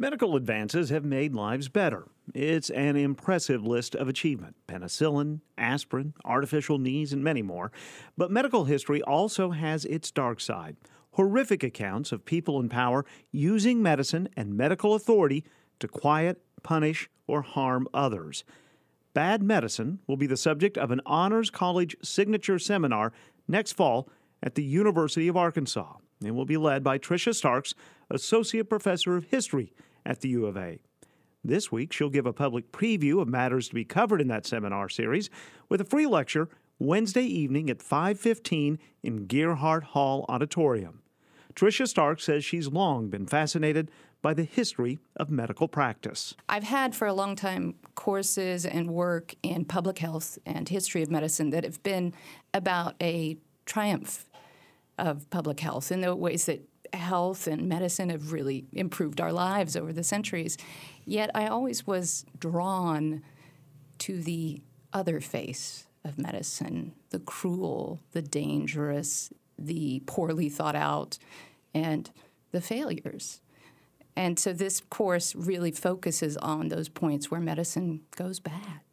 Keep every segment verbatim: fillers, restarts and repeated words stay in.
Medical advances have made lives better. It's an impressive list of achievement: penicillin, aspirin, artificial knees, and many more. But medical history also has its dark side. Horrific accounts of people in power using medicine and medical authority to quiet, punish, or harm others. Bad medicine will be the subject of an Honors College signature seminar next fall at the University of Arkansas. It will be led by Tricia Starks, Associate Professor of History at the U of A. This week, she'll give a public preview of matters to be covered in that seminar series with a free lecture Wednesday evening at five fifteen in Gearhart Hall Auditorium. Tricia Starks says she's long been fascinated by the history of medical practice. I've had for a long time courses and work in public health and history of medicine that have been about a triumph of public health in the ways that health and medicine have really improved our lives over the centuries. Yet I always was drawn to the other face of medicine, the cruel, the dangerous, the poorly thought out, and the failures. And so this course really focuses on those points where medicine goes bad.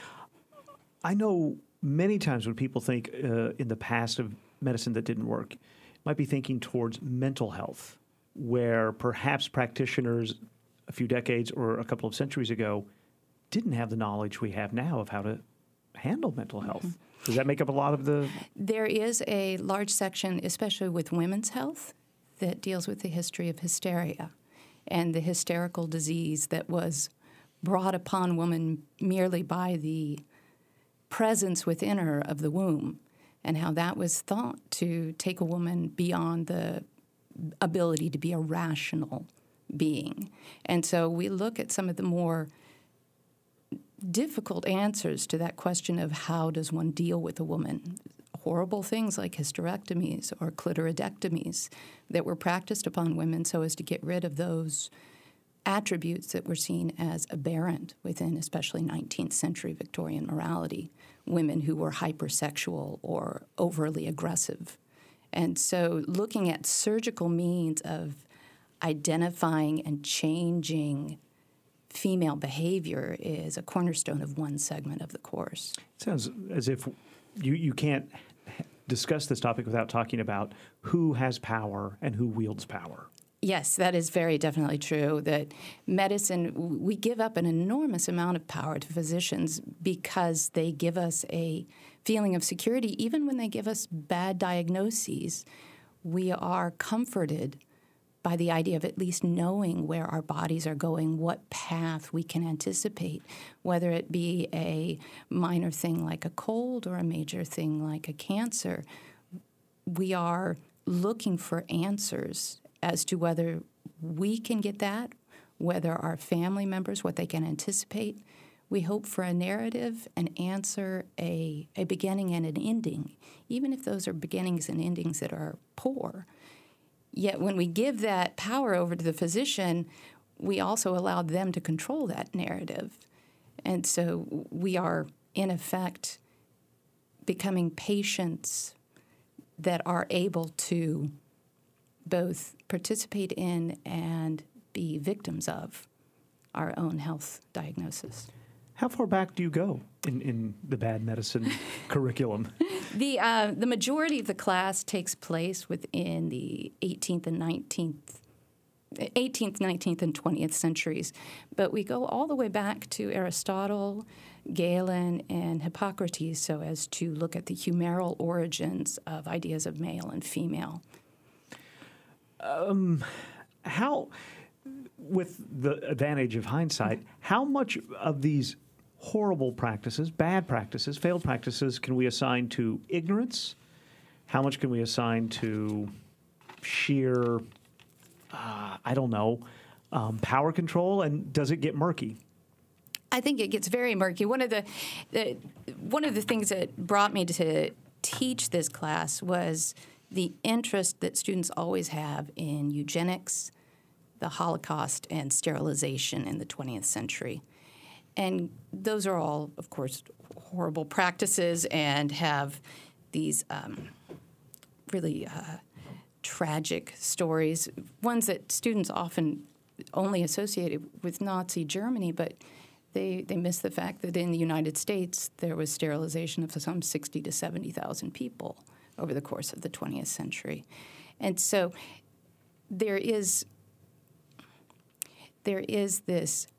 I know many times when people think uh, in the past of medicine that didn't work, might be thinking towards mental health, where perhaps practitioners a few decades or a couple of centuries ago didn't have the knowledge we have now of how to handle mental health. Mm-hmm. Does that make up a lot of the... There is a large section, especially with women's health, that deals with the history of hysteria and the hysterical disease that was brought upon woman merely by the presence within her of the womb, and how that was thought to take a woman beyond the ability to be a rational being. And so we look at some of the more difficult answers to that question of how does one deal with a woman. Horrible things like hysterectomies or clitoridectomies that were practiced upon women so as to get rid of those attributes that were seen as aberrant within especially nineteenth century Victorian morality, women who were hypersexual or overly aggressive. And so looking at surgical means of identifying and changing female behavior is a cornerstone of one segment of the course. It sounds as if you, you can't discuss this topic without talking about who has power and who wields power. Yes, that is very definitely true, that medicine, we give up an enormous amount of power to physicians because they give us a feeling of security. Even when they give us bad diagnoses, we are comforted by the idea of at least knowing where our bodies are going, what path we can anticipate, whether it be a minor thing like a cold or a major thing like a cancer. We are looking for answers as to whether we can get that, whether our family members, what they can anticipate. We hope for a narrative, an answer, a, a beginning and an ending, even if those are beginnings and endings that are poor. Yet when we give that power over to the physician, we also allow them to control that narrative. And so we are, in effect, becoming patients that are able to both participate in and be victims of our own health diagnosis. How far back do you go in, in the bad medicine curriculum? The uh, the majority of the class takes place within the eighteenth and nineteenth, eighteenth, nineteenth, and twentieth centuries, but we go all the way back to Aristotle, Galen, and Hippocrates, so as to look at the humoral origins of ideas of male and female. Um, how, with the advantage of hindsight, how much of these horrible practices, bad practices, failed practices can we assign to ignorance? How much can we assign to sheer, uh, I don't know, um, power control? And does it get murky? I think it gets very murky. One of the, the one of the things that brought me to teach this class was the interest that students always have in eugenics, the Holocaust, and sterilization in the twentieth century. And those are all, of course, horrible practices and have these um, really uh, tragic stories, ones that students often only associated with Nazi Germany, but they, they missed the fact that in the United States there was sterilization of some sixty to seventy thousand people over the course of the twentieth century. And so there is there is this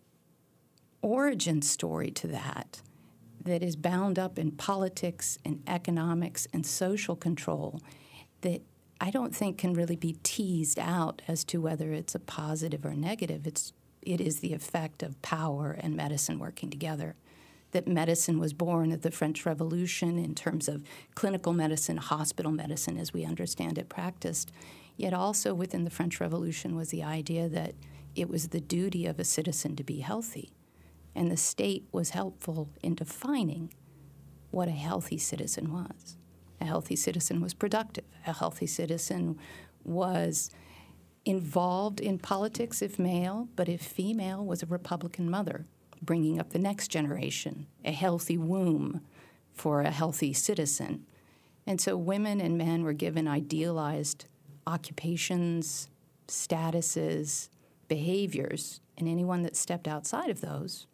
origin story to that that is bound up in politics and economics and social control that I don't think can really be teased out as to whether it's a positive or negative. It's, it is the effect of power and medicine working together. That medicine was born at the French Revolution in terms of clinical medicine, hospital medicine as we understand it practiced. Yet also within the French Revolution was the idea that it was the duty of a citizen to be healthy. And the state was helpful in defining what a healthy citizen was. A healthy citizen was productive. A healthy citizen was involved in politics if male, but if female, was a Republican mother, bringing up the next generation, a healthy womb for a healthy citizen. And so women and men were given idealized occupations, statuses, behaviors, and anyone that stepped outside of those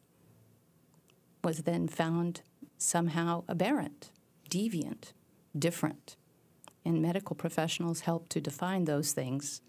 was then found somehow aberrant, deviant, different. And medical professionals help to define those things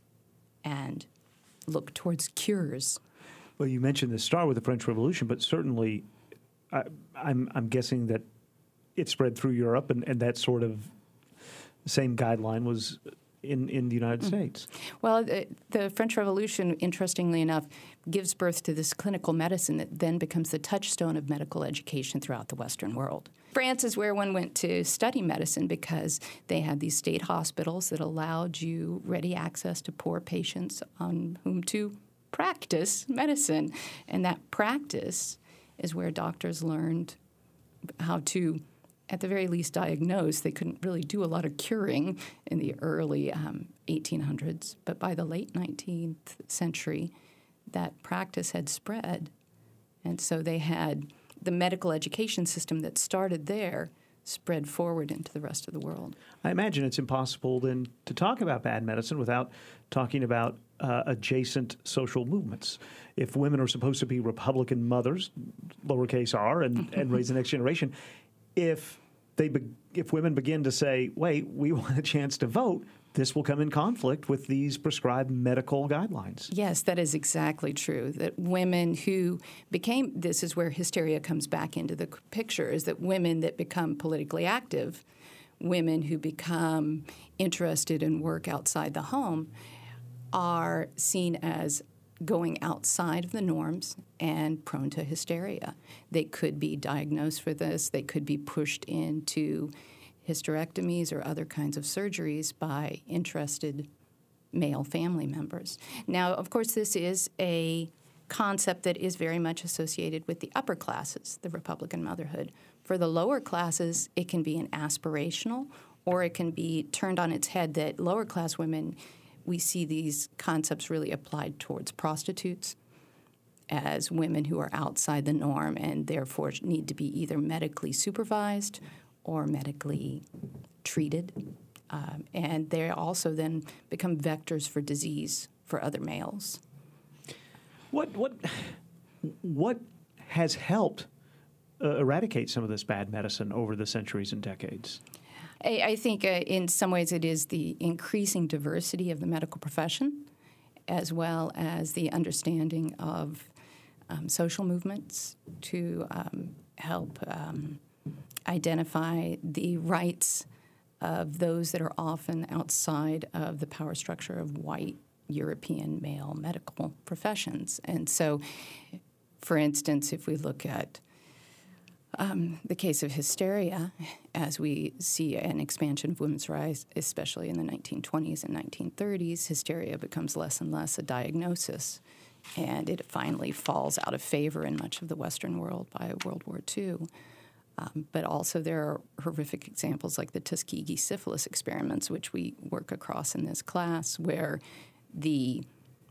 and look towards cures. Well, you mentioned the start with the French Revolution, but certainly I, I'm, I'm guessing that it spread through Europe, and, and that sort of same guideline was in, in the United mm. States. Well, the, the French Revolution, interestingly enough, gives birth to this clinical medicine that then becomes the touchstone of medical education throughout the Western world. France is where one went to study medicine because they had these state hospitals that allowed you ready access to poor patients on whom to practice medicine. And that practice is where doctors learned how to, at the very least, diagnose. They couldn't really do a lot of curing in the early um, eighteen hundreds, but by the late nineteenth century, that practice had spread. And so they had the medical education system that started there spread forward into the rest of the world. I imagine it's impossible then to talk about bad medicine without talking about uh, adjacent social movements. If women are supposed to be Republican mothers, lowercase r, and, and raise the next generation, if they be, if women begin to say, wait, we want a chance to vote, this will come in conflict with these prescribed medical guidelines. Yes, that is exactly true. That women who became, this is where hysteria comes back into the picture, is that women that become politically active, women who become interested in work outside the home, are seen as going outside of the norms and prone to hysteria. They could be diagnosed for this. They could be pushed into hysterectomies or other kinds of surgeries by interested male family members. Now, of course, this is a concept that is very much associated with the upper classes, the Republican motherhood. For the lower classes, it can be an aspirational, or it can be turned on its head that lower class women, we see these concepts really applied towards prostitutes as women who are outside the norm and therefore need to be either medically supervised or medically treated. Um, and they also then become vectors for disease for other males. What what what has helped uh, eradicate some of this bad medicine over the centuries and decades? I, I think uh, in some ways it is the increasing diversity of the medical profession, as well as the understanding of um, social movements to um, help um, identify the rights of those that are often outside of the power structure of white European male medical professions. And so, for instance, if we look at um, the case of hysteria, as we see an expansion of women's rights, especially in the nineteen twenties and nineteen thirties, hysteria becomes less and less a diagnosis, and it finally falls out of favor in much of the Western world by World War Two. Um, but also there are horrific examples like the Tuskegee syphilis experiments, which we work across in this class, where the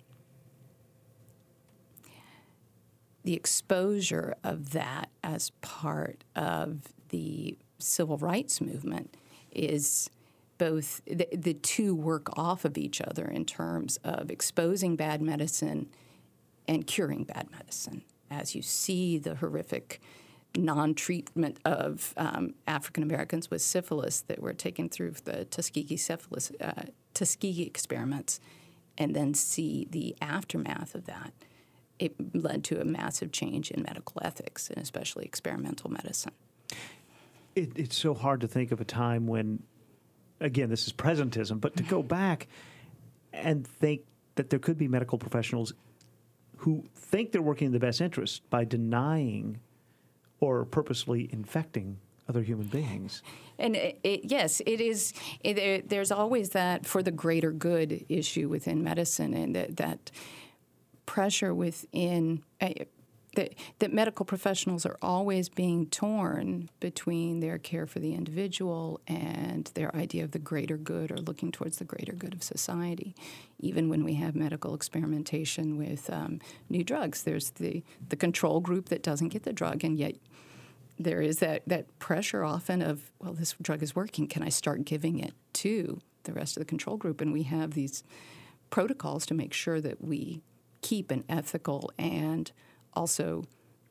the exposure of that as part of the civil rights movement is both the, the two work off of each other in terms of exposing bad medicine and curing bad medicine. As you see the horrific non-treatment of um, African Americans with syphilis that were taken through the Tuskegee syphilis uh, Tuskegee experiments, and then see the aftermath of that, it led to a massive change in medical ethics and especially experimental medicine. It, it's so hard to think of a time when, again, this is presentism, but to go back and think that there could be medical professionals who think they're working in the best interest by denying or purposely infecting other human beings. And it, it, yes, it is. It, it, there's always that for the greater good issue within medicine, and that, that pressure within uh, that, that medical professionals are always being torn between their care for the individual and their idea of the greater good, or looking towards the greater good of society. Even when we have medical experimentation with um, new drugs, there's the, the control group that doesn't get the drug, and yet there is that, that pressure often of, well, this drug is working. Can I start giving it to the rest of the control group? And we have these protocols to make sure that we keep an ethical and also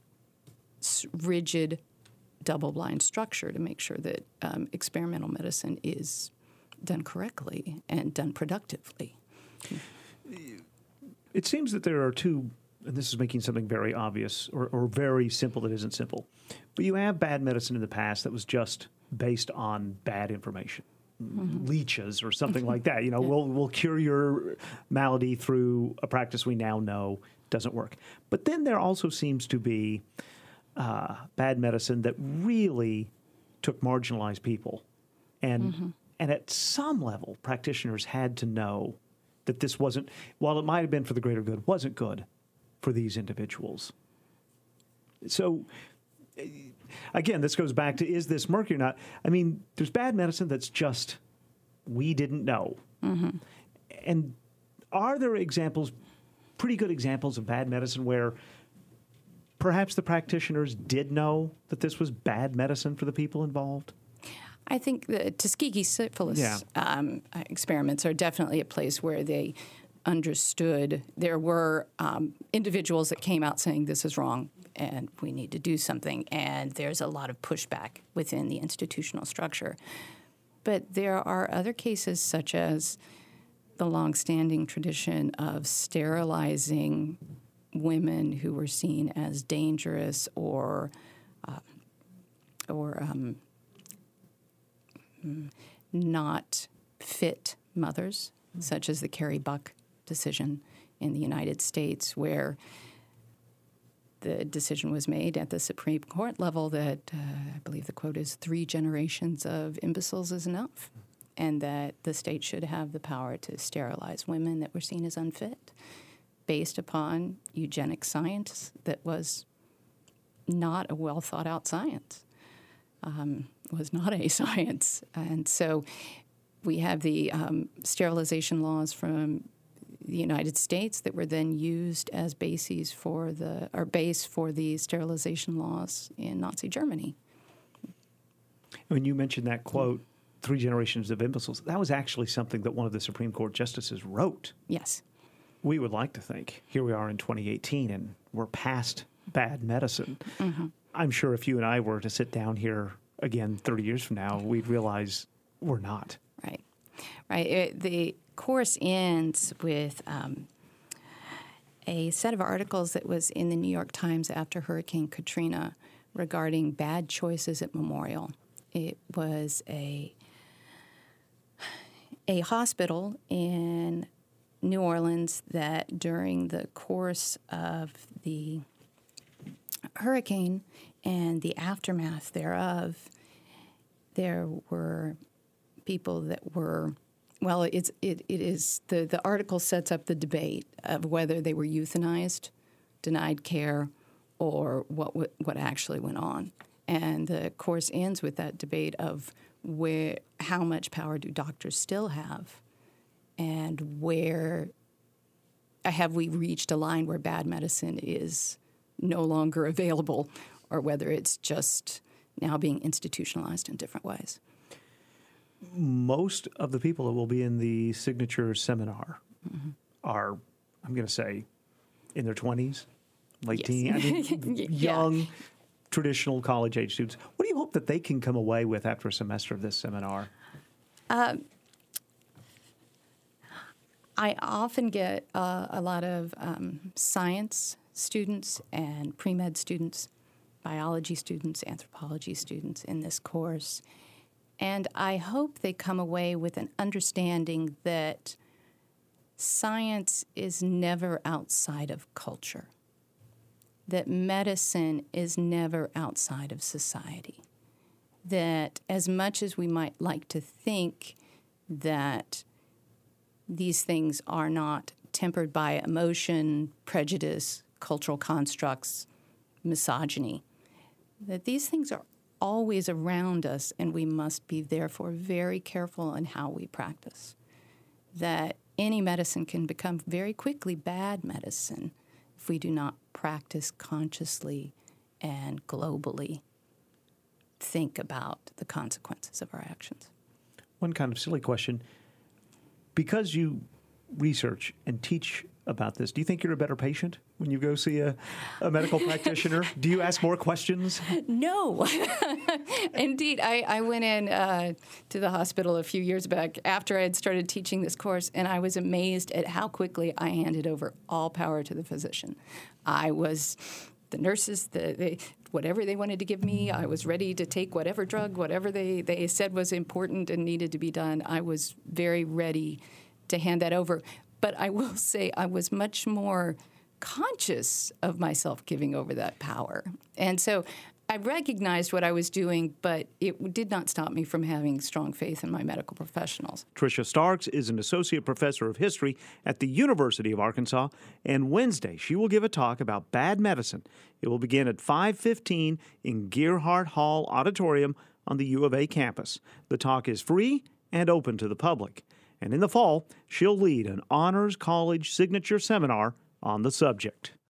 rigid double-blind structure to make sure that um, experimental medicine is done correctly and done productively. It seems that there are two, and this is making something very obvious or, or very simple that isn't simple, but you have bad medicine in the past that was just based on bad information. Mm-hmm. Leeches or something like that. You know, yeah. we'll we'll cure your malady through a practice we now know doesn't work. But then there also seems to be uh, bad medicine that really took marginalized people, and mm-hmm. and at some level, practitioners had to know that this wasn't, while it might have been for the greater good, wasn't good for these individuals. So, again, this goes back to, is this murky or not? I mean, there's bad medicine that's just, we didn't know. Mm-hmm. And are there examples, pretty good examples of bad medicine where perhaps the practitioners did know that this was bad medicine for the people involved? I think the Tuskegee syphilis yeah. um, experiments are definitely a place where they understood. There were um, individuals that came out saying this is wrong and we need to do something, and there's a lot of pushback within the institutional structure. But there are other cases, such as the longstanding tradition of sterilizing women who were seen as dangerous or uh, or um, not fit mothers, mm-hmm. such as the Carrie Buck decision in the United States, where the decision was made at the Supreme Court level that, uh, I believe the quote is, three generations of imbeciles is enough, and that the state should have the power to sterilize women that were seen as unfit based upon eugenic science that was not a well-thought-out science, um, was not a science. And so we have the um, sterilization laws from the United States that were then used as bases for the, or base for the sterilization laws in Nazi Germany. When you mentioned that quote, three generations of imbeciles, that was actually something that one of the Supreme Court justices wrote. Yes. We would like to think, here we are in twenty eighteen, and we're past bad medicine. Mm-hmm. I'm sure if you and I were to sit down here again thirty years from now, we'd realize we're not. Right. Right. It, the course ends with um, a set of articles that was in the New York Times after Hurricane Katrina regarding bad choices at Memorial. It was a a hospital in New Orleans that during the course of the hurricane and the aftermath thereof, there were people that were, well, it's, it, it is, the, the article sets up the debate of whether they were euthanized, denied care, or what what actually went on. And the course ends with that debate of where, how much power do doctors still have, and where have we reached a line where bad medicine is no longer available, or whether it's just now being institutionalized in different ways. most of the people that will be in the signature seminar mm-hmm. are, I'm going to say, in their twenties, late yes. teens, I mean, yeah. young, traditional college-age students. What do you hope that they can come away with after a semester of this seminar? Uh, I often get uh, a lot of um, science students and pre-med students, biology students, anthropology students in this course. And I hope they come away with an understanding that science is never outside of culture, that medicine is never outside of society, that as much as we might like to think that these things are not tempered by emotion, prejudice, cultural constructs, misogyny, that these things are always around us, and we must be therefore very careful in how we practice. That any medicine can become very quickly bad medicine if we do not practice consciously and globally think about the consequences of our actions. One kind of silly question. Because you research and teach about this, do you think you're a better patient when you go see a, a medical practitioner? Do you ask more questions? No. Indeed, I, I went in uh, to the hospital a few years back after I had started teaching this course, and I was amazed at how quickly I handed over all power to the physician. I was the nurses, the, they, whatever they wanted to give me, I was ready to take whatever drug, whatever they, they said was important and needed to be done. I was very ready to hand that over. But I will say I was much more conscious of myself giving over that power. And so I recognized what I was doing, but it did not stop me from having strong faith in my medical professionals. Tricia Starks is an associate professor of history at the University of Arkansas, and Wednesday she will give a talk about bad medicine. It will begin at five fifteen in Gearhart Hall Auditorium on the U of A campus. The talk is free and open to the public. And in the fall, she'll lead an honors college signature seminar on the subject.